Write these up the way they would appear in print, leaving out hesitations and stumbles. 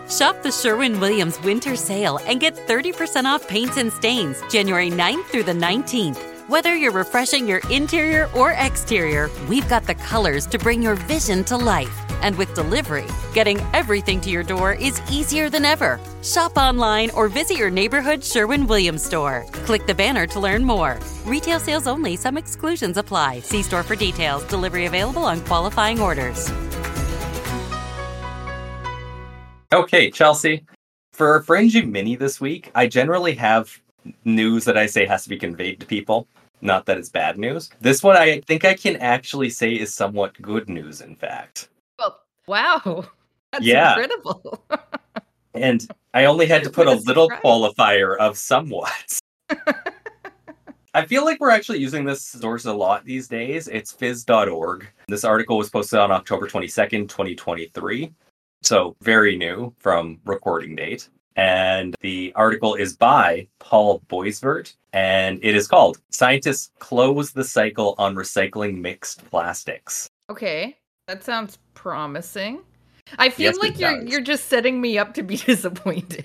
Shop the Sherwin-Williams Winter Sale and get 30% off paints and stains January 9th through the 19th. Whether you're refreshing your interior or exterior, we've got the colors to bring your vision to life. And with delivery, getting everything to your door is easier than ever. Shop online or visit your neighborhood Sherwin-Williams store. Click the banner to learn more. Retail sales only. Some exclusions apply. See store for details. Delivery available on qualifying orders. Okay, Chelsea. For our Fringy Mini this week, I generally have news that I say has to be conveyed to people. Not that it's bad news. This one I think I can actually say is somewhat good news, in fact. Well, wow. That's incredible. And I only had to put a little qualifier of somewhat. I feel like we're actually using this source a lot these days. It's phys.org. This article was posted on October 22nd, 2023. So very new from recording date. And the article is by Paul Boisvert, and it is called Scientists Close the Cycle on Recycling Mixed Plastics. Okay, that sounds promising. I feel like you're just setting me up to be disappointed.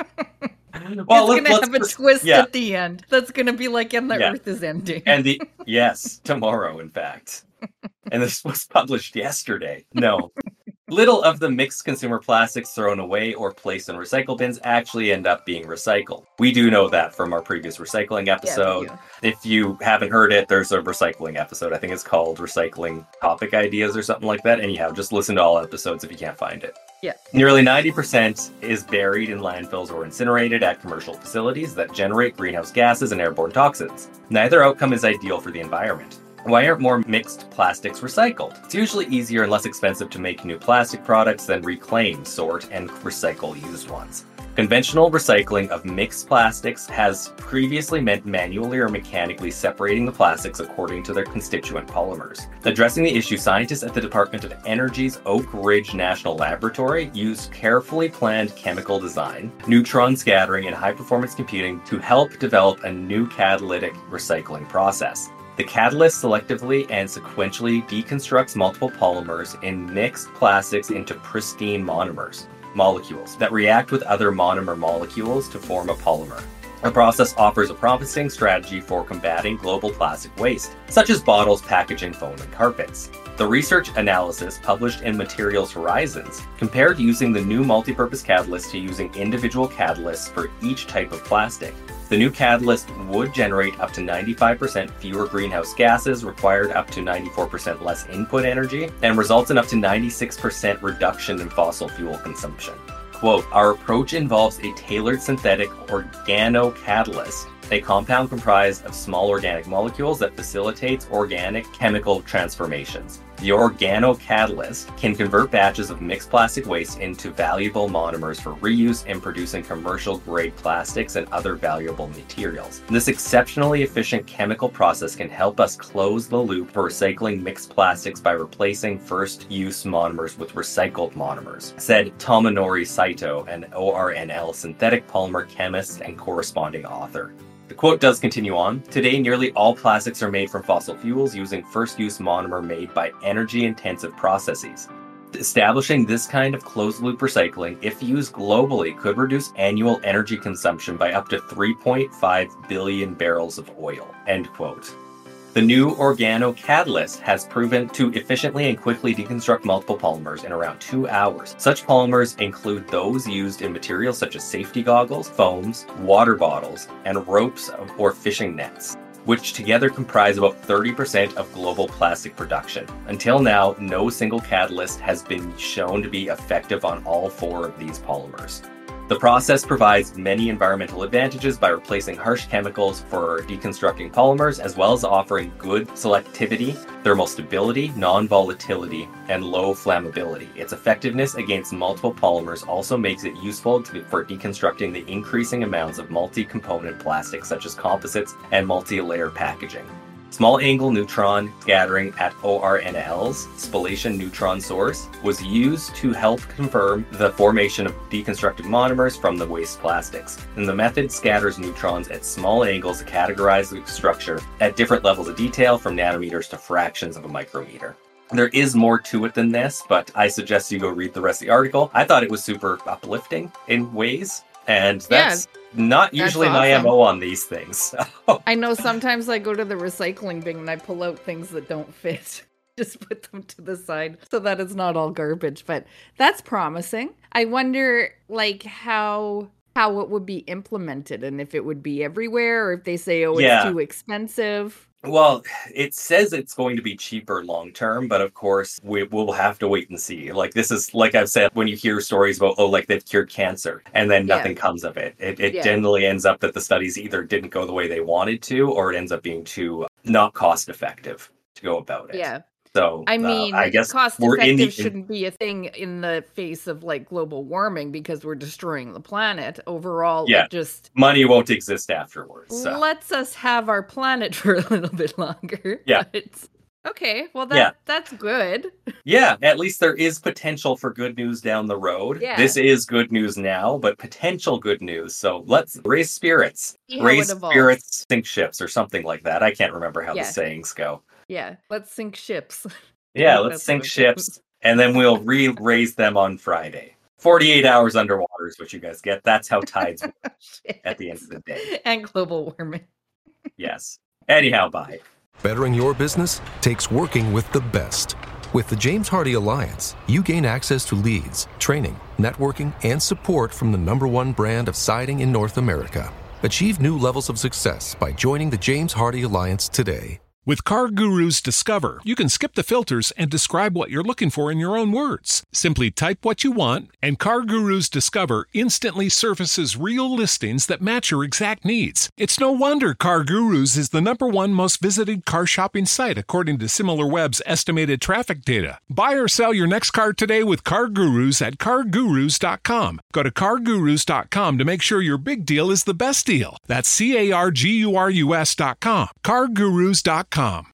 Well, it's going to have a twist at the end. That's going to be like, and the Earth is ending. And tomorrow, in fact. And this was published yesterday. No. Little of the mixed consumer plastics thrown away or placed in recycle bins actually end up being recycled. We do know that from our previous recycling episode. Yeah, if you haven't heard it, there's a recycling episode. I think it's called Recycling Topic Ideas or something like that. Anyhow, just listen to all episodes if you can't find it. Yeah. Nearly 90% is buried in landfills or incinerated at commercial facilities that generate greenhouse gases and airborne toxins. Neither outcome is ideal for the environment. Why aren't more mixed plastics recycled? It's usually easier and less expensive to make new plastic products than reclaim, sort, and recycle used ones. Conventional recycling of mixed plastics has previously meant manually or mechanically separating the plastics according to their constituent polymers. Addressing the issue, scientists at the Department of Energy's Oak Ridge National Laboratory used carefully planned chemical design, neutron scattering, and high-performance computing to help develop a new catalytic recycling process. The catalyst selectively and sequentially deconstructs multiple polymers in mixed plastics into pristine molecules that react with other monomer molecules to form a polymer. The process offers a promising strategy for combating global plastic waste, such as bottles, packaging, foam, and carpets. The research analysis published in Materials Horizons compared using the new multipurpose catalyst to using individual catalysts for each type of plastic. The new catalyst would generate up to 95% fewer greenhouse gases, required up to 94% less input energy, and results in up to 96% reduction in fossil fuel consumption. Quote, our approach involves a tailored synthetic organocatalyst, a compound comprised of small organic molecules that facilitates organic chemical transformations. The organocatalyst can convert batches of mixed plastic waste into valuable monomers for reuse in producing commercial-grade plastics and other valuable materials. This exceptionally efficient chemical process can help us close the loop for recycling mixed plastics by replacing first-use monomers with recycled monomers, said Tomonori Saito, an ORNL synthetic polymer chemist and corresponding author. The quote does continue on. Today, nearly all plastics are made from fossil fuels using first-use monomer made by energy-intensive processes. Establishing this kind of closed-loop recycling, if used globally, could reduce annual energy consumption by up to 3.5 billion barrels of oil. End quote. The new organocatalyst has proven to efficiently and quickly deconstruct multiple polymers in around 2 hours. Such polymers include those used in materials such as safety goggles, foams, water bottles, and ropes or fishing nets, which together comprise about 30% of global plastic production. Until now, no single catalyst has been shown to be effective on all 4 of these polymers. The process provides many environmental advantages by replacing harsh chemicals for deconstructing polymers, as well as offering good selectivity, thermal stability, non-volatility, and low flammability. Its effectiveness against multiple polymers also makes it useful for deconstructing the increasing amounts of multi-component plastics such as composites and multi-layer packaging. Small angle neutron scattering at ORNL's spallation neutron source was used to help confirm the formation of deconstructed monomers from the waste plastics. And the method scatters neutrons at small angles to categorize the structure at different levels of detail, from nanometers to fractions of a micrometer. There is more to it than this, but I suggest you go read the rest of the article. I thought it was super uplifting in ways, and that's not usually my MO on these things. I know sometimes I go to the recycling bin and I pull out things that don't fit. Just put them to the side so that it's not all garbage, but that's promising. I wonder like how it would be implemented and if it would be everywhere or if they say, oh, it's too expensive. Well, it says it's going to be cheaper long term, but of course we'll have to wait and see. Like this is, like I've said, when you hear stories about, like they've cured cancer and then nothing comes of it. It generally ends up that the studies either didn't go the way they wanted to, or it ends up being too not cost effective to go about it. Yeah. So, I mean, I guess cost effective shouldn't be a thing in the face of like global warming because we're destroying the planet. Overall, it just money won't exist afterwards. So. Lets us have our planet for a little bit longer. Yeah. Okay, well that's good. Yeah, at least there is potential for good news down the road. Yeah. This is good news now, but potential good news. So let's raise spirits. Raise spirits, sink ships, or something like that. I can't remember how the sayings go. Yeah, let's sink ships. Yeah, let's sink ships, and then we'll raise them on Friday. 48 hours underwater is what you guys get. That's how tides work at the end of the day. And global warming. Yes. Anyhow, bye. Bettering your business takes working with the best. With the James Hardie Alliance, you gain access to leads, training, networking, and support from the #1 brand of siding in North America. Achieve new levels of success by joining the James Hardie Alliance today. With CarGurus Discover, you can skip the filters and describe what you're looking for in your own words. Simply type what you want, and CarGurus Discover instantly surfaces real listings that match your exact needs. It's no wonder CarGurus is the #1 most visited car shopping site according to SimilarWeb's estimated traffic data. Buy or sell your next car today with CarGurus at CarGurus.com. Go to CarGurus.com to make sure your big deal is the best deal. That's CarGurus.com. CarGurus.com.